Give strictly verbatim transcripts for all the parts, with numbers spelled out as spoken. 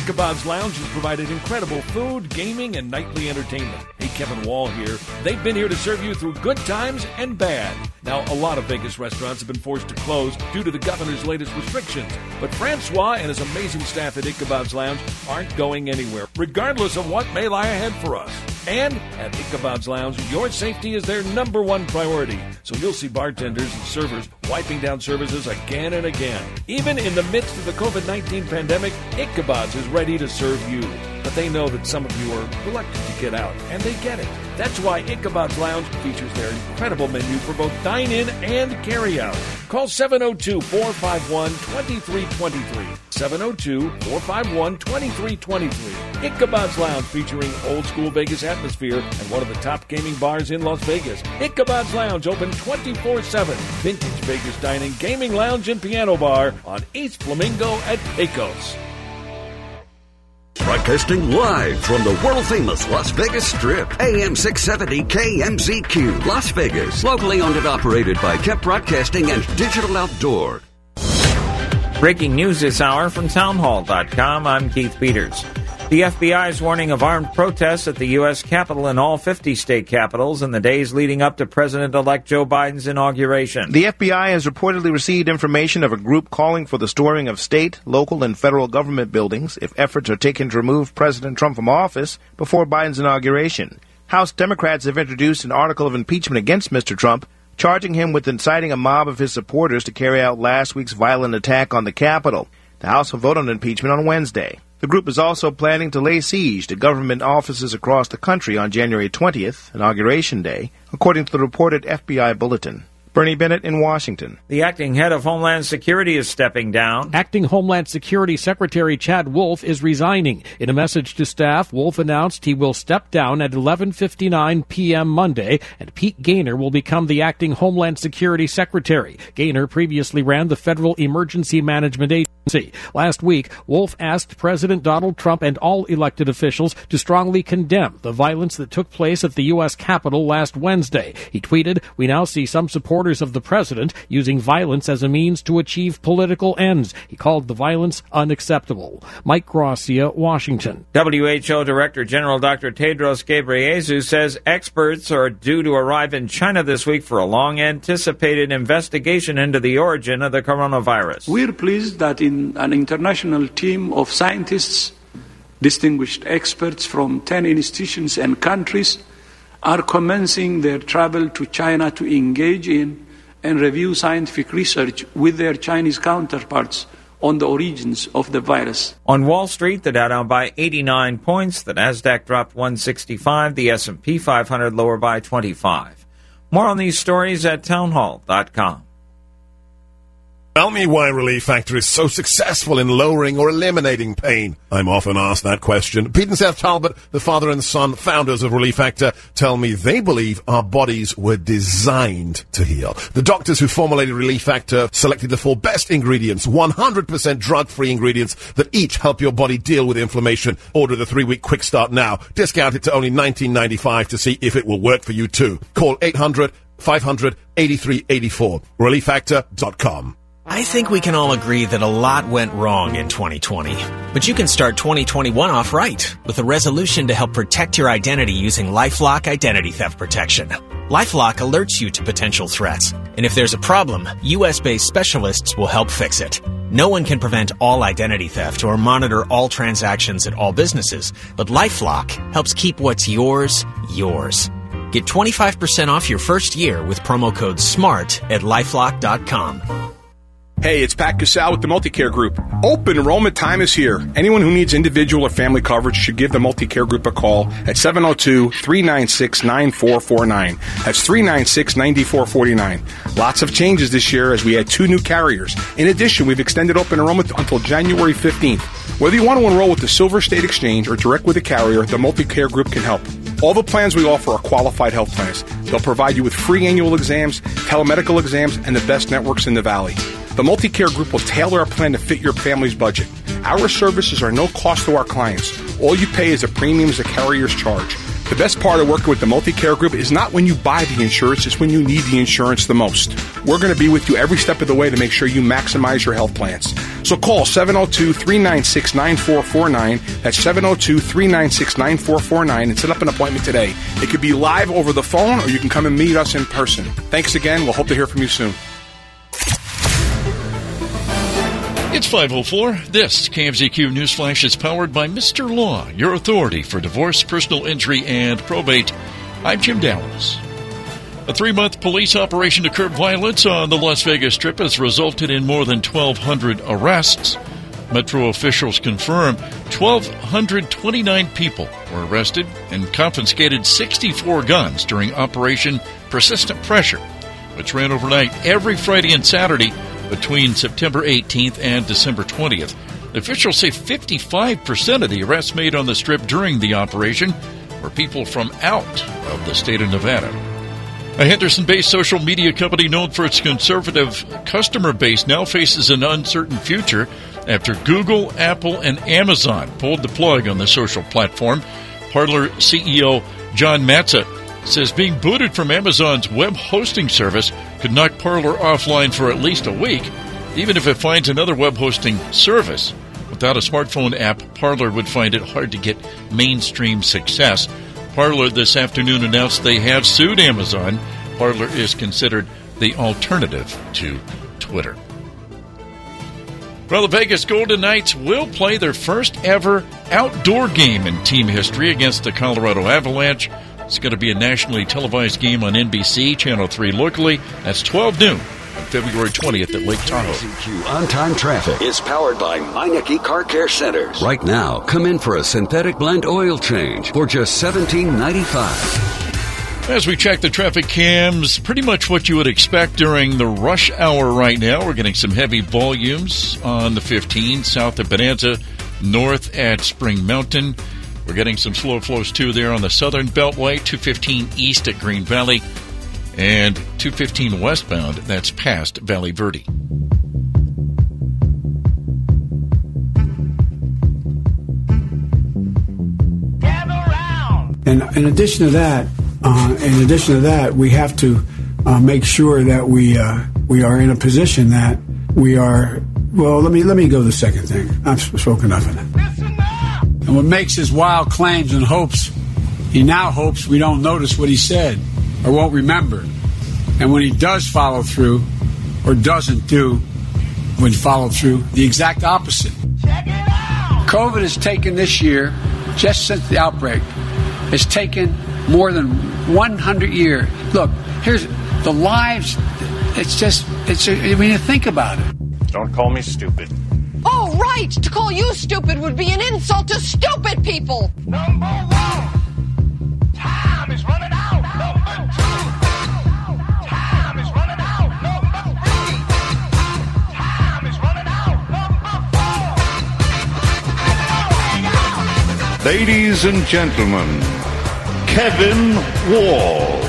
Ichabod's Lounge has provided incredible food, gaming, and nightly entertainment. Hey, Kevin Wall here. They've been here to serve you through good times and bad. Now, a lot of Vegas restaurants have been forced to close due to the governor's latest restrictions, but Francois and his amazing staff at Ichabod's Lounge aren't going anywhere, regardless of what may lie ahead for us. And at Ichabod's Lounge, your safety is their number one priority. So you'll see bartenders and servers wiping down services again and again. Even in the midst of the covid nineteen pandemic, Ichabod's is ready to serve you. But they know that some of you are reluctant to get out, and they get it. That's why Ichabod's Lounge features their incredible menu for both dine-in and carry-out. Call seven oh two, four five one, two three two three. seven oh two, four five one, two three two three. Ichabod's Lounge, featuring old-school Vegas atmosphere and one of the top gaming bars in Las Vegas. Ichabod's Lounge, open twenty-four seven. Vintage Vegas dining, gaming lounge, and piano bar on East Flamingo at Pecos. Broadcasting live from the world-famous Las Vegas Strip. A M six seventy K M Z Q, Las Vegas. Locally owned and operated by Kep Broadcasting and Digital Outdoor. Breaking news this hour from townhall dot com. I'm Keith Peters. The F B I is warning of armed protests at the U S Capitol and all fifty state capitals in the days leading up to President-elect Joe Biden's inauguration. The F B I has reportedly received information of a group calling for the storming of state, local, and federal government buildings if efforts are taken to remove President Trump from office before Biden's inauguration. House Democrats have introduced an article of impeachment against Mister Trump, charging him with inciting a mob of his supporters to carry out last week's violent attack on the Capitol. The House will vote on impeachment on Wednesday. The group is also planning to lay siege to government offices across the country on January twentieth, Inauguration Day, according to the reported F B I bulletin. Bernie Bennett in Washington. The acting head of Homeland Security is stepping down. Acting Homeland Security Secretary Chad Wolf is resigning. In a message to staff, Wolf announced he will step down at eleven fifty-nine p.m. Monday, and Pete Gaynor will become the acting Homeland Security Secretary. Gaynor previously ran the Federal Emergency Management Agency. Last week, Wolf asked President Donald Trump and all elected officials to strongly condemn the violence that took place at the U S Capitol last Wednesday. He tweeted, "We now see some supporters of the president using violence as a means to achieve political ends." He called the violence unacceptable. Mike Gracia, Washington. W H O Director General Doctor Tedros Ghebreyesus says experts are due to arrive in China this week for a long-anticipated investigation into the origin of the coronavirus. We're pleased that in an international team of scientists, distinguished experts from ten institutions and countries are commencing their travel to China to engage in and review scientific research with their Chinese counterparts on the origins of the virus. On Wall Street, the Dow down by eighty-nine points, the Nasdaq dropped one sixty-five, the S and P five hundred lower by twenty-five. More on these stories at townhall dot com. Tell me why Relief Factor is so successful in lowering or eliminating pain. I'm often asked that question. Pete and Seth Talbot, the father and son founders of Relief Factor, tell me they believe our bodies were designed to heal. The doctors who formulated Relief Factor selected the four best ingredients, one hundred percent drug-free ingredients that each help your body deal with inflammation. Order the three-week quick start now. Discount it to only nineteen ninety-five to see if it will work for you too. Call eight hundred, five hundred, eighty-three eighty-four. relief factor dot com. I think we can all agree that a lot went wrong in twenty twenty. But you can start twenty twenty-one off right with a resolution to help protect your identity using LifeLock Identity Theft Protection. LifeLock alerts you to potential threats, and if there's a problem, U S-based specialists will help fix it. No one can prevent all identity theft or monitor all transactions at all businesses, but LifeLock helps keep what's yours, yours. Get twenty-five percent off your first year with promo code SMART at lifelock dot com. Hey, it's Pat Casal with the Multicare Group. Open enrollment time is here. Anyone who needs individual or family coverage should give the Multicare Group a call at seven oh two, three nine six, nine four four nine. That's three nine six, nine four four nine. Lots of changes this year as we add two new carriers. In addition, we've extended open enrollment until January fifteenth. Whether you want to enroll with the Silver State Exchange or direct with a carrier, the Multicare Group can help. All the plans we offer are qualified health plans. They'll provide you with free annual exams, telemedical exams, and the best networks in the Valley. The Multicare Group will tailor a plan to fit your family's budget. Our services are no cost to our clients. All you pay is the premiums the carriers charge. The best part of working with the Multi-Care Group is not when you buy the insurance, it's when you need the insurance the most. We're going to be with you every step of the way to make sure you maximize your health plans. So call seven oh two, three nine six, nine four four nine. That's seven oh two, three nine six, nine four four nine and set up an appointment today. It could be live over the phone or you can come and meet us in person. Thanks again. We'll hope to hear from you soon. It's five oh four. This K M Z Q Newsflash is powered by Mister Law, your authority for divorce, personal injury, and probate. I'm Jim Dallas. A three-month police operation to curb violence on the Las Vegas Strip has resulted in more than twelve hundred arrests. Metro officials confirm one thousand two hundred twenty-nine people were arrested and confiscated sixty-four guns during Operation Persistent Pressure, which ran overnight every Friday and Saturday between September eighteenth and December twentieth. Officials say fifty-five percent of the arrests made on the Strip during the operation were people from out of the state of Nevada. A Henderson-based social media company known for its conservative customer base now faces an uncertain future after Google, Apple, and Amazon pulled the plug on the social platform. Parler C E O John Matza says being booted from Amazon's web hosting service could knock Parler offline for at least a week, even if it finds another web hosting service. Without a smartphone app, Parler would find it hard to get mainstream success. Parler this afternoon announced they have sued Amazon. Parler is considered the alternative to Twitter. Well, the Vegas Golden Knights will play their first ever outdoor game in team history against the Colorado Avalanche. It's going to be a nationally televised game on N B C, Channel three locally. That's twelve noon on February twentieth at Lake Tahoe. K M Z Q On-Time Traffic is powered by Meineke Car Care Centers. Right now, come in for a synthetic blend oil change for just seventeen ninety-five. As we check the traffic cams, pretty much what you would expect during the rush hour right now. We're getting some heavy volumes on the fifteen south of Bonanza, north at Spring Mountain. We're getting some slow flows, too, there on the southern Beltway, two fifteen east at Green Valley, and two fifteen westbound, that's past Valley Verde. And in addition to that, uh, in addition to that, we have to uh, make sure that we uh, we are in a position that we are. Well, let me let me go to the second thing. I've spoken enough of that. And what makes his wild claims and hopes, he now hopes we don't notice what he said or won't remember. And when he does follow through or doesn't do when follow through, the exact opposite. Check it out! COVID has taken this year, just since the outbreak, has taken more than one hundred years. Look, here's the lives. It's just, it's a, when you think about it. Don't call me stupid. Oh, right! To call you stupid would be an insult to stupid people! Number one, time is running out. Number two, time is running out. Number three, time is running out. Number four. Ladies and gentlemen, Kevin Wall.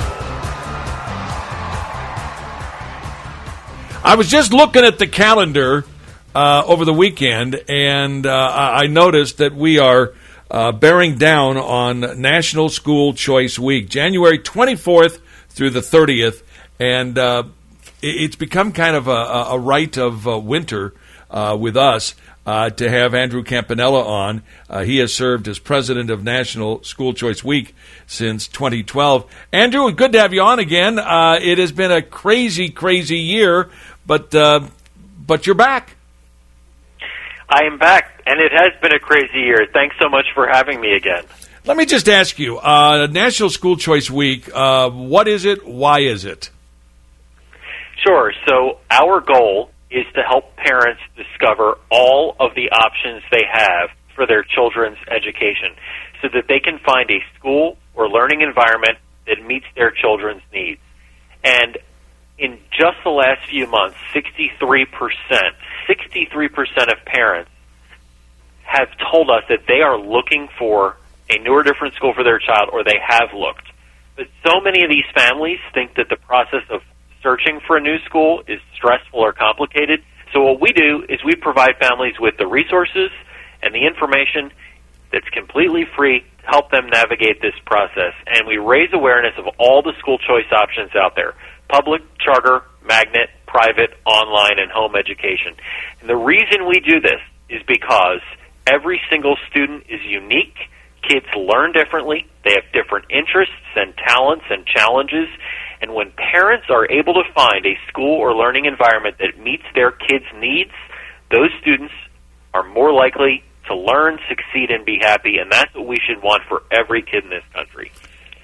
I was just looking at the calendar Uh, over the weekend, and uh, I noticed that we are uh, bearing down on National School Choice Week, January twenty-fourth through the thirtieth, and uh, it's become kind of a, a rite of uh, winter uh, with us uh, to have Andrew Campanella on. Uh, he has served as president of National School Choice Week since twenty twelve. Andrew, good to have you on again. Uh, it has been a crazy, crazy year, but uh, but you're back. I am back, and it has been a crazy year. Thanks so much for having me again. Let me just ask you, uh, National School Choice Week, uh, what is it? Why is it? Sure. So our goal is to help parents discover all of the options they have for their children's education so that they can find a school or learning environment that meets their children's needs. And in just the last few months, sixty-three percent, sixty-three percent of parents have told us that they are looking for a new or different school for their child, or they have looked. But so many of these families think that the process of searching for a new school is stressful or complicated. So what we do is we provide families with the resources and the information that's completely free to help them navigate this process. And we raise awareness of all the school choice options out there: public, charter, magnet, private, online, and home education. And the reason we do this is because every single student is unique. Kids learn differently. They have different interests and talents and challenges. And when parents are able to find a school or learning environment that meets their kids' needs, those students are more likely to learn, succeed, and be happy. And that's what we should want for every kid in this country.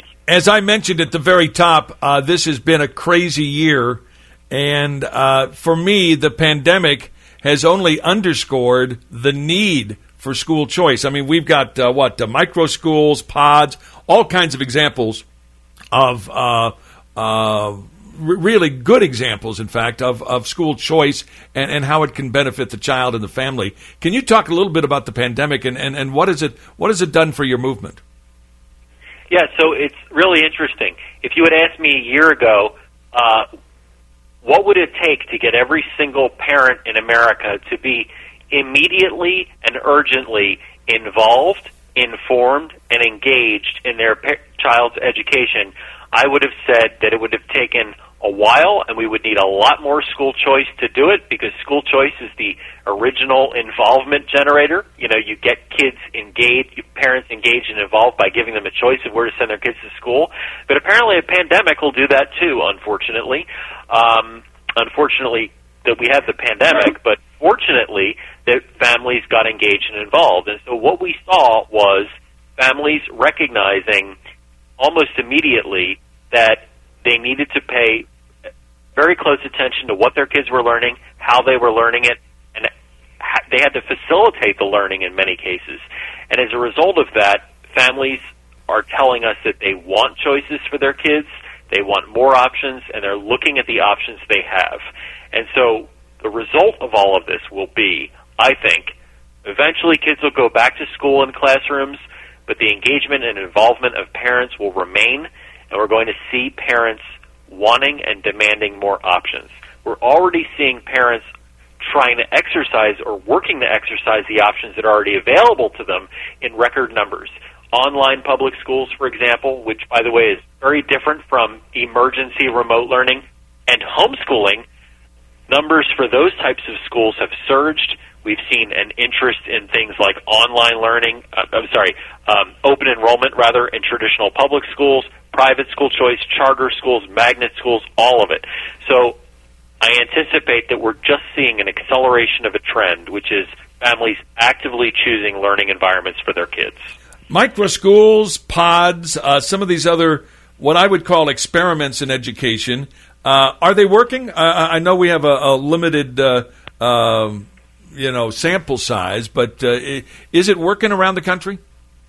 As I mentioned at the very top, uh, this has been a crazy year. And uh, for me, the pandemic has only underscored the need for school choice. I mean, we've got, uh, what, uh, micro schools, pods, all kinds of examples of uh, uh, r- really good examples, in fact, of, of school choice and, and how it can benefit the child and the family. Can you talk a little bit about the pandemic and, and, and what, is it, what has it done for your movement? Yeah, so it's really interesting. If you had asked me a year ago, uh, what would it take to get every single parent in America to be immediately and urgently involved, informed, and engaged in their pa- child's education, I would have said that it would have taken a while, and we would need a lot more school choice to do it, because school choice is the original involvement generator. You know, you get kids engaged, parents engaged and involved by giving them a choice of where to send their kids to school. But apparently a pandemic will do that too, unfortunately. Um, unfortunately that we have the pandemic, but fortunately that families got engaged and involved. And so what we saw was families recognizing almost immediately that they needed to pay very close attention to what their kids were learning, how they were learning it, and they had to facilitate the learning in many cases. And as a result of that, families are telling us that they want choices for their kids, they want more options, and they're looking at the options they have. And so the result of all of this will be, I think, eventually kids will go back to school and classrooms, but the engagement and involvement of parents will remain, and we're going to see parents wanting and demanding more options. We're already seeing parents trying to exercise or working to exercise the options that are already available to them in record numbers. Online public schools, for example, which, by the way, is very different from emergency remote learning, and homeschooling, numbers for those types of schools have surged. We've seen an interest in things like online learning, uh, I'm sorry, um, open enrollment, rather, in traditional public schools, private school choice, charter schools, magnet schools, all of it. So I anticipate that we're just seeing an acceleration of a trend, which is families actively choosing learning environments for their kids. Micro schools, pods, uh, some of these other, what I would call experiments in education, uh, are they working? Uh, I know we have a, a limited, uh, uh, you know, sample size, but uh, is it working around the country?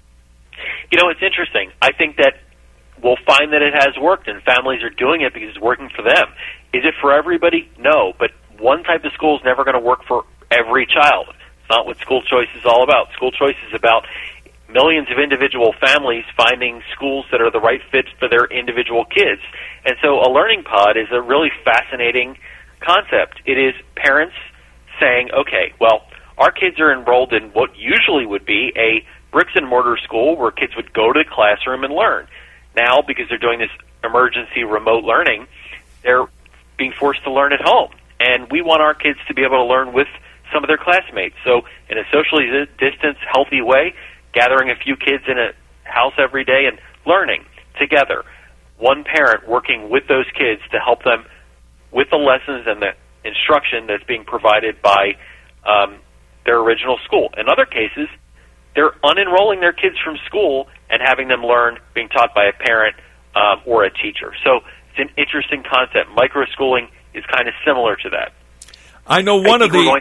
You know, it's interesting. I think that we'll find that it has worked, and families are doing it because it's working for them. Is it for everybody? No, but one type of school is never going to work for every child. It's not what school choice is all about. School choice is about millions of individual families finding schools that are the right fit for their individual kids. And so a learning pod is a really fascinating concept. It is parents saying, okay, well, our kids are enrolled in what usually would be a bricks and mortar school where kids would go to the classroom and learn. Now, because they're doing this emergency remote learning, they're being forced to learn at home. And we want our kids to be able to learn with some of their classmates. So in a socially distanced, healthy way, gathering a few kids in a house every day and learning together. One parent working with those kids to help them with the lessons and the instruction that's being provided by um, their original school. In other cases, they're unenrolling their kids from school and having them learn being taught by a parent um, or a teacher. So it's an interesting concept. Microschooling is kind of similar to that. I know one I of the... To...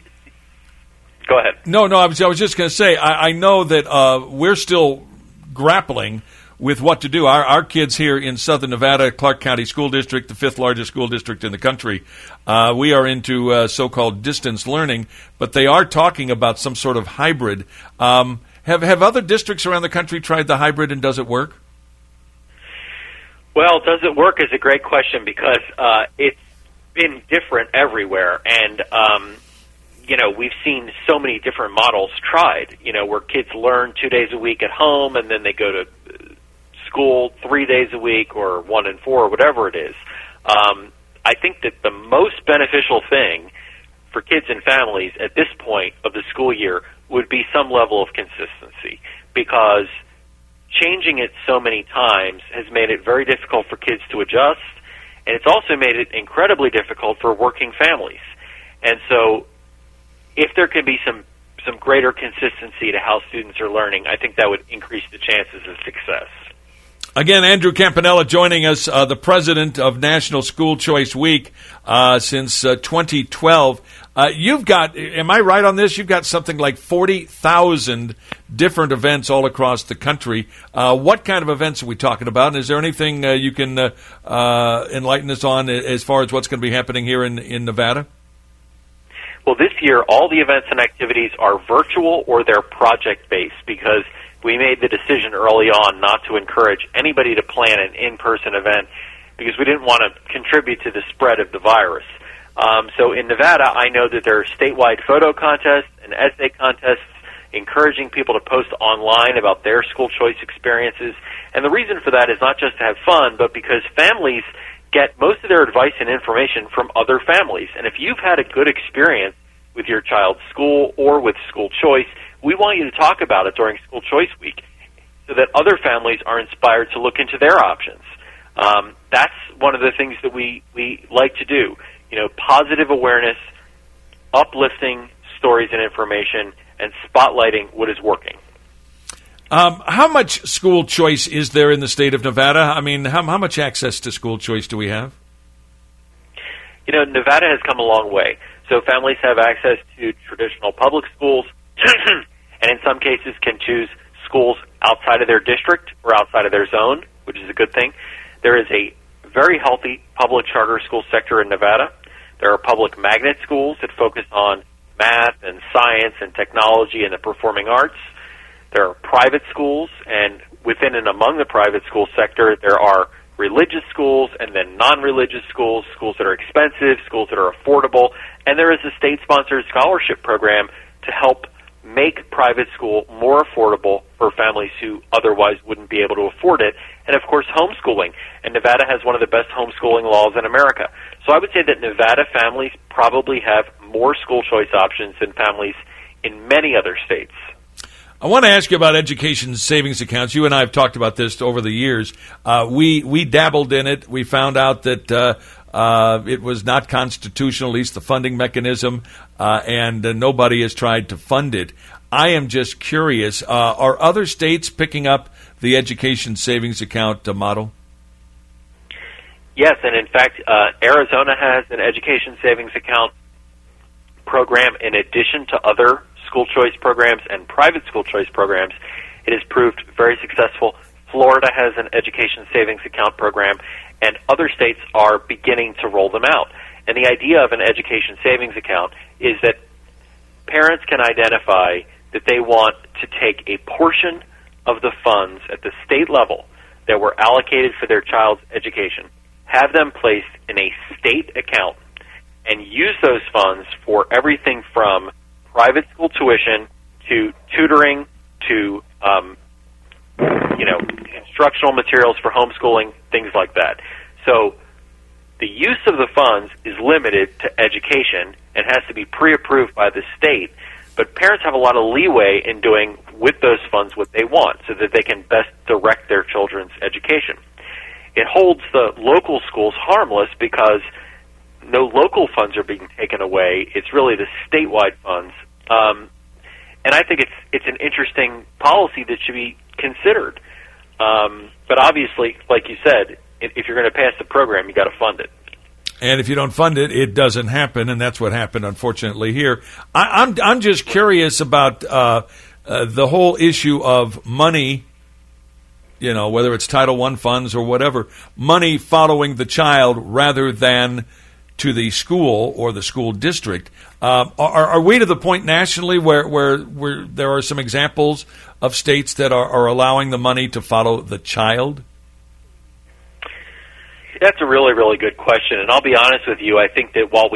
Go ahead. No, no, I was, I was just going to say, I, I know that uh, we're still grappling with what to do. Our, our kids here in Southern Nevada, Clark County School District, the fifth largest school district in the country, uh, we are into uh, so-called distance learning, but they are talking about some sort of hybrid. Um, have, have other districts around the country tried the hybrid, and does it work? Well, does it work is a great question, because uh, it's been different everywhere, and um, you know, we've seen so many different models tried, you know, where kids learn two days a week at home and then they go to school three days a week or one and four or whatever it is. Um, I think that the most beneficial thing for kids and families at this point of the school year would be some level of consistency, because changing it so many times has made it very difficult for kids to adjust, and it's also made it incredibly difficult for working families. And so if there can be some, some greater consistency to how students are learning, I think that would increase the chances of success. Again, Andrew Campanella joining us, uh, the president of National School Choice Week uh, since uh, twenty twelve. Uh, you've got, am I right on this? You've got something like forty thousand different events all across the country. Uh, what kind of events are we talking about? And is there anything uh, you can uh, uh, enlighten us on as far as what's going to be happening here in, in Nevada? Well, this year, all the events and activities are virtual or they're project-based, because we made the decision early on not to encourage anybody to plan an in-person event because we didn't want to contribute to the spread of the virus. Um, so in Nevada, I know that there are statewide photo contests and essay contests encouraging people to post online about their school choice experiences. And the reason for that is not just to have fun, but because families get most of their advice and information from other families. And if you've had a good experience with your child's school or with school choice, we want you to talk about it during School Choice Week so that other families are inspired to look into their options. Um, that's one of the things that we, we like to do. You know, positive awareness, uplifting stories and information, and spotlighting what is working. Um, how much school choice is there in the state of Nevada? I mean, how, how much access to school choice do we have? You know, Nevada has come a long way. So families have access to traditional public schools, and in some cases can choose schools outside of their district or outside of their zone, which is a good thing. There is a very healthy public charter school sector in Nevada. There are public magnet schools that focus on math and science and technology and the performing arts. There are private schools, and within and among the private school sector, there are religious schools and then non-religious schools, schools that are expensive, schools that are affordable, and there is a state-sponsored scholarship program to help make private school more affordable for families who otherwise wouldn't be able to afford it, and of course homeschooling. And Nevada has one of the best homeschooling laws in America. So I would say that Nevada families probably have more school choice options than families in many other states. I want to ask you about education savings accounts. You and I have talked about this over the years. Uh, we we dabbled in it. We found out that uh, uh, it was not constitutional, at least the funding mechanism, uh, and uh, nobody has tried to fund it. I am just curious, uh, are other states picking up the education savings account uh, model? Yes, and in fact, uh, Arizona has an education savings account program in addition to other school choice programs and private school choice programs. It has proved very successful. Florida has an education savings account program, and other states are beginning to roll them out. And the idea of an education savings account is that parents can identify that they want to take a portion of the funds at the state level that were allocated for their child's education, have them placed in a state account, and use those funds for everything from private school tuition to tutoring to, um, you know, instructional materials for homeschooling, things like that. So the use of the funds is limited to education and has to be pre-approved by the state, but parents have a lot of leeway in doing with those funds what they want so that they can best direct their children's education. It holds the local schools harmless because no local funds are being taken away. It's really the statewide funds. Um, and I think it's it's an interesting policy that should be considered. Um, but obviously, like you said, if, if you're going to pass the program, you got to fund it. And if you don't fund it, it doesn't happen, and that's what happened, unfortunately, here. I, I'm I'm just curious about uh, uh, the whole issue of money. You know, whether it's Title One funds or whatever, money following the child rather than to the school or the school district. Um, are, are we to the point nationally where, where, where there are some examples of states that are, are allowing the money to follow the child? That's a really, really good question. And I'll be honest with you, I think that while we have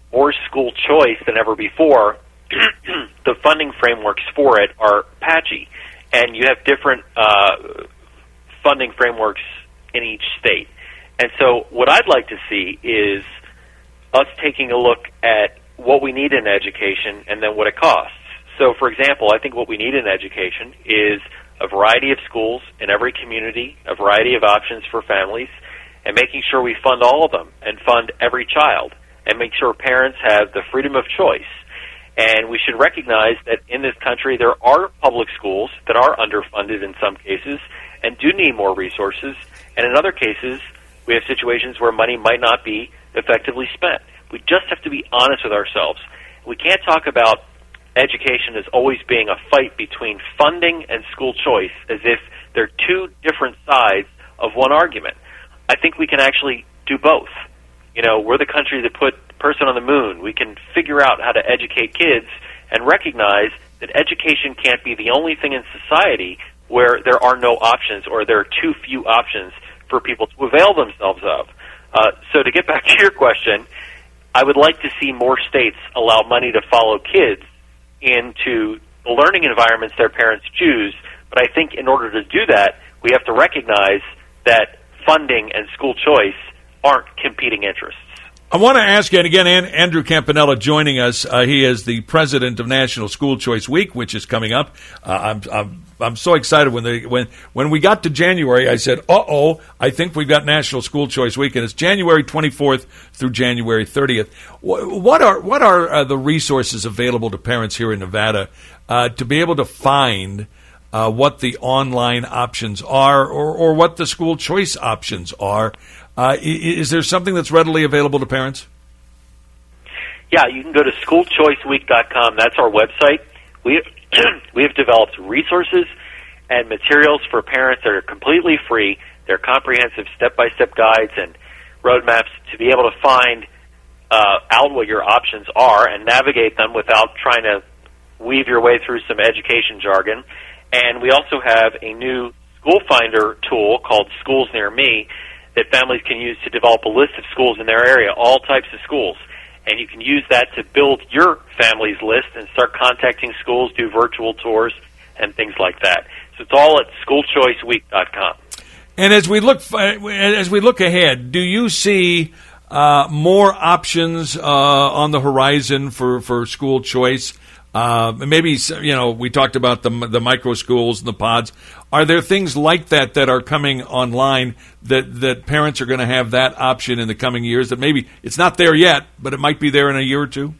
more school choice than ever before, the funding frameworks for it are patchy, and you have different uh, funding frameworks in each state. And so what I'd like to see is us taking a look at what we need in education and then what it costs. So, for example, I think what we need in education is a variety of schools in every community, a variety of options for families, and making sure we fund all of them and fund every child and make sure parents have the freedom of choice. And we should recognize that in this country there are public schools that are underfunded in some cases and do need more resources, and in other cases we have situations where money might not be effectively spent. We just have to be honest with ourselves. We can't talk about education as always being a fight between funding and school choice as if they're two different sides of one argument. I think we can actually do both. You know, we're the country that put the person on the moon. We can figure out how to educate kids and recognize that education can't be the only thing in society where there are no options or there are too few options for people to avail themselves of. Uh, so to get back to your question, I would like to see more states allow money to follow kids into the learning environments their parents choose. But I think in order to do that, we have to recognize that funding and school choice aren't competing interests. I want to ask you, and again, Andrew Campanella joining us. Uh, he is the president of National School Choice Week, which is coming up. Uh, I'm, I'm I'm so excited when they when when we got to January. I said, "Uh oh, I think we've got National School Choice Week," and it's January twenty-fourth through January thirtieth. What are what are uh, the resources available to parents here in Nevada uh, to be able to find uh, what the online options are, or or what the school choice options are? Uh, is there something that's readily available to parents? Yeah, you can go to school choice week dot com. That's our website. We we have developed resources and materials for parents that are completely free. They're comprehensive step-by-step guides and roadmaps to be able to find uh, out what your options are and navigate them without trying to weave your way through some education jargon. And we also have a new school finder tool called Schools Near Me that families can use to develop a list of schools in their area, all types of schools. And you can use that to build your family's list and start contacting schools, do virtual tours, and things like that. So it's all at school choice week dot com. And as we look as we look ahead, do you see uh, more options uh, on the horizon for, for school choice? Uh, maybe, you know, we talked about the the micro schools and the pods. Are there things like that that are coming online that, that parents are going to have that option in the coming years that maybe it's not there yet, but it might be there in a year or two?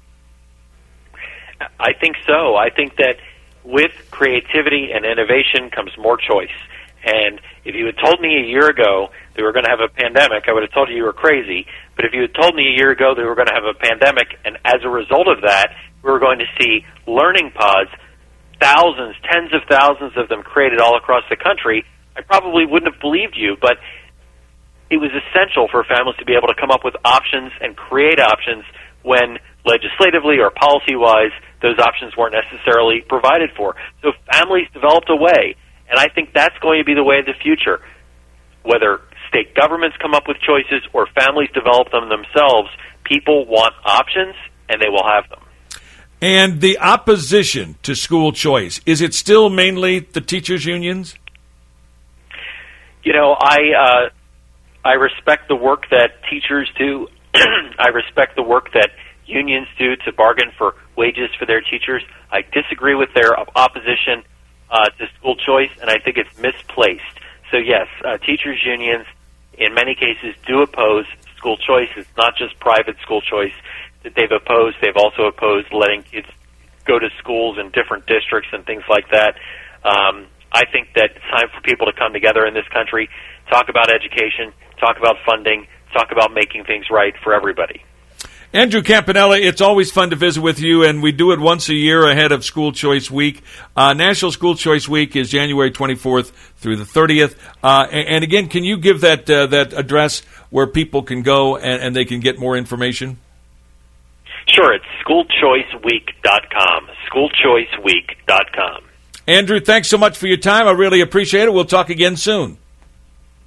I think so. I think that with creativity and innovation comes more choice. And if you had told me a year ago that we were going to have a pandemic, I would have told you you were crazy. But if you had told me a year ago that we were going to have a pandemic, and as a result of that, we were going to see learning pods, thousands, tens of thousands of them created all across the country, I probably wouldn't have believed you. But it was essential for families to be able to come up with options and create options when legislatively or policy-wise those options weren't necessarily provided for. So families developed a way, and I think that's going to be the way of the future. Whether state governments come up with choices or families develop them themselves, people want options, and they will have them. And the opposition to school choice, is it still mainly the teachers' unions? You know, I uh, I respect the work that teachers do. I respect the work that unions do to bargain for wages for their teachers. I disagree with their opposition uh, to school choice, and I think it's misplaced. So, yes, uh, teachers' unions in many cases do oppose school choice. It's not just private school choice that they've opposed. They've also opposed letting kids go to schools in different districts and things like that. Um, I think that it's time for people to come together in this country, talk about education, talk about funding, talk about making things right for everybody. Andrew Campanella, it's always fun to visit with you, and we do it once a year ahead of School Choice Week. Uh, National School Choice Week is January twenty-fourth through the thirtieth. Uh, and, and again, can you give that uh, that address where people can go and, and they can get more information? Sure, it's school choice week dot com, school choice week dot com. Andrew, thanks so much for your time. I really appreciate it. We'll talk again soon.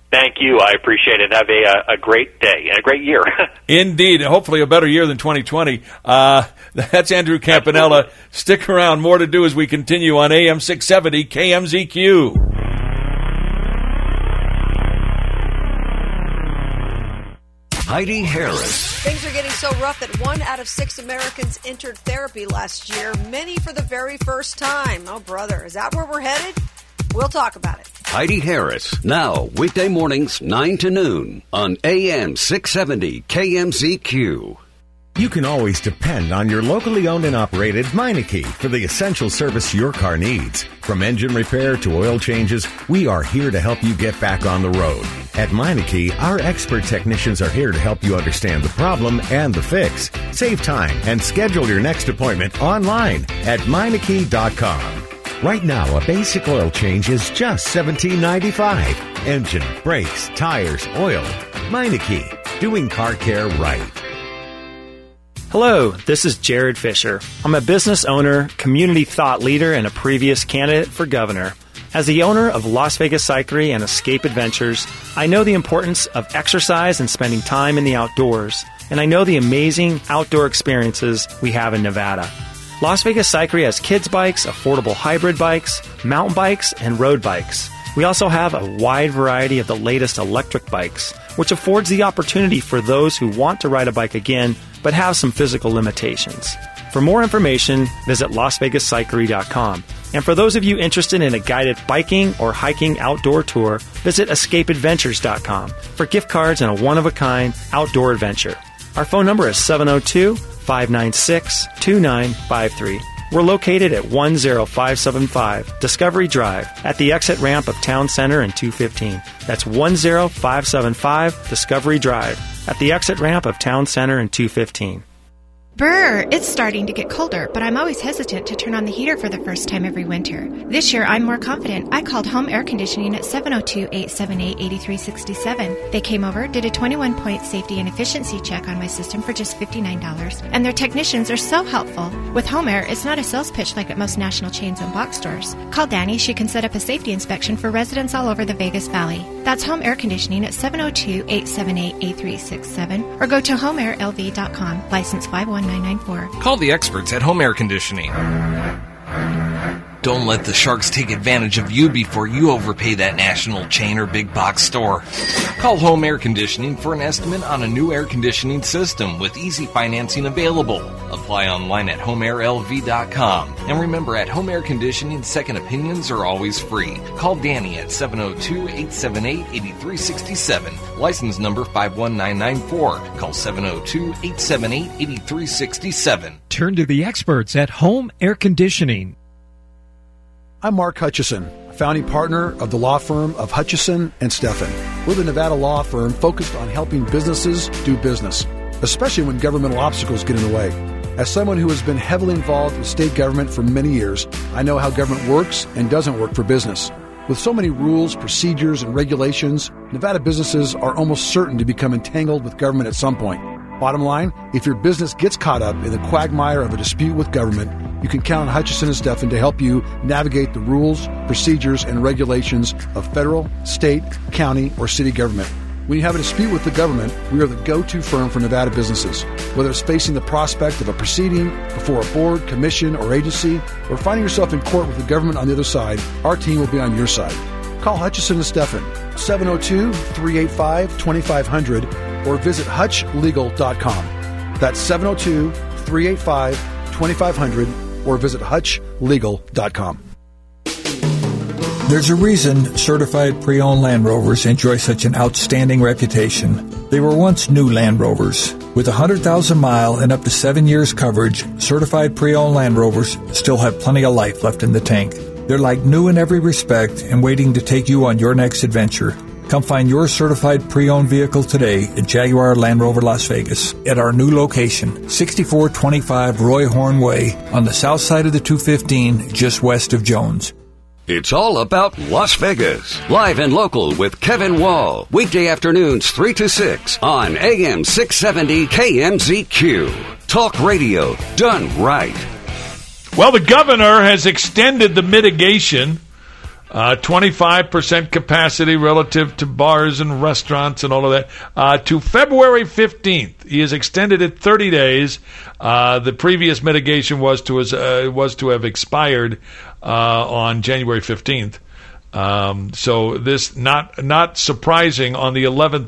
Thank you. I appreciate it. Have a, a great day and a great year. Indeed. Hopefully a better year than twenty twenty. Uh, that's Andrew Campanella. Absolutely. Stick around. More to do as we continue on A M six seventy K M Z Q. Heidi Harris. Things are getting so rough that one out of six Americans entered therapy last year, many for the very first time. Oh, brother, is that where we're headed? We'll talk about it. Heidi Harris, now weekday mornings nine to noon on A M six seventy K M Z Q. You can always depend on your locally owned and operated Meineke for the essential service your car needs. From engine repair to oil changes, we are here to help you get back on the road. At Meineke, our expert technicians are here to help you understand the problem and the fix. Save time and schedule your next appointment online at Meineke dot com. Right now, a basic oil change is just seventeen ninety-five. Engine, brakes, tires, oil. Meineke, doing car care right. Hello, this is Jared Fisher. I'm a business owner, community thought leader, and a previous candidate for governor. As the owner of Las Vegas Cyclery and Escape Adventures, I know the importance of exercise and spending time in the outdoors, and I know the amazing outdoor experiences we have in Nevada. Las Vegas Cyclery has kids bikes, affordable hybrid bikes, mountain bikes, and road bikes. We also have a wide variety of the latest electric bikes, which affords the opportunity for those who want to ride a bike again but have some physical limitations. For more information, visit Las Vegas Cyclery dot com. And for those of you interested in a guided biking or hiking outdoor tour, visit Escape Adventures dot com for gift cards and a one-of-a-kind outdoor adventure. Our phone number is seven oh two, five nine six, two nine five three. We're located at one oh five seven five Discovery Drive at the exit ramp of Town Center and two fifteen. That's one oh five seven five Discovery Drive at the exit ramp of Town Center and two fifteen. Brr, it's starting to get colder, but I'm always hesitant to turn on the heater for the first time every winter. This year, I'm more confident. I called Home Air Conditioning at seven oh two, eight seven eight, eight three six seven. They came over, did a twenty-one point safety and efficiency check on my system for just fifty-nine dollars, and their technicians are so helpful. With Home Air, it's not a sales pitch like at most national chains and box stores. Call Danny. She can set up a safety inspection for residents all over the Vegas Valley. That's Home Air Conditioning at seven oh two, eight seven eight, eight three six seven, or go to home air L V dot com, license five one nine nine four. Call the experts at Home Air Conditioning. Don't let the sharks take advantage of you before you overpay that national chain or big box store. Call Home Air Conditioning for an estimate on a new air conditioning system with easy financing available. Apply online at home air L V dot com. And remember, at Home Air Conditioning, second opinions are always free. Call Danny at seven oh two, eight seven eight, eight three six seven. License number five one nine nine four. Call seven oh two, eight seven eight, eight three six seven. Turn to the experts at Home Air Conditioning. I'm Mark Hutchison, founding partner of the law firm of Hutchison and Steffen. We're the Nevada law firm focused on helping businesses do business, especially when governmental obstacles get in the way. As someone who has been heavily involved with state government for many years, I know how government works and doesn't work for business. With so many rules, procedures, and regulations, Nevada businesses are almost certain to become entangled with government at some point. Bottom line, if your business gets caught up in the quagmire of a dispute with government, you can count on Hutchison and Steffen to help you navigate the rules, procedures, and regulations of federal, state, county, or city government. When you have a dispute with the government, we are the go-to firm for Nevada businesses. Whether it's facing the prospect of a proceeding before a board, commission, or agency, or finding yourself in court with the government on the other side, our team will be on your side. Call Hutchison and Steffen, seven oh two, three eight five, two five zero zero, or visit hutch legal dot com. That's seven oh two, three eight five, two five zero zero, or visit hutch legal dot com. There's a reason certified pre-owned Land Rovers enjoy such an outstanding reputation. They were once new Land Rovers. With one hundred thousand mile and up to seven years coverage, certified pre-owned Land Rovers still have plenty of life left in the tank. They're like new in every respect and waiting to take you on your next adventure. Come find your certified pre-owned vehicle today at Jaguar Land Rover Las Vegas at our new location, sixty-four twenty-five Roy Horn Way on the south side of the two fifteen, just west of Jones. It's all about Las Vegas. Live and local with Kevin Wall. Weekday afternoons three to six on A M six seventy K M Z Q. Talk radio done right. Well, the governor has extended the mitigation Uh, twenty-five percent capacity relative to bars and restaurants and all of that, uh, to February fifteenth. He has extended it thirty days. Uh, the previous mitigation was to, uh, was to have expired uh, on January fifteenth. Um, so this, not not surprising, on the eleventh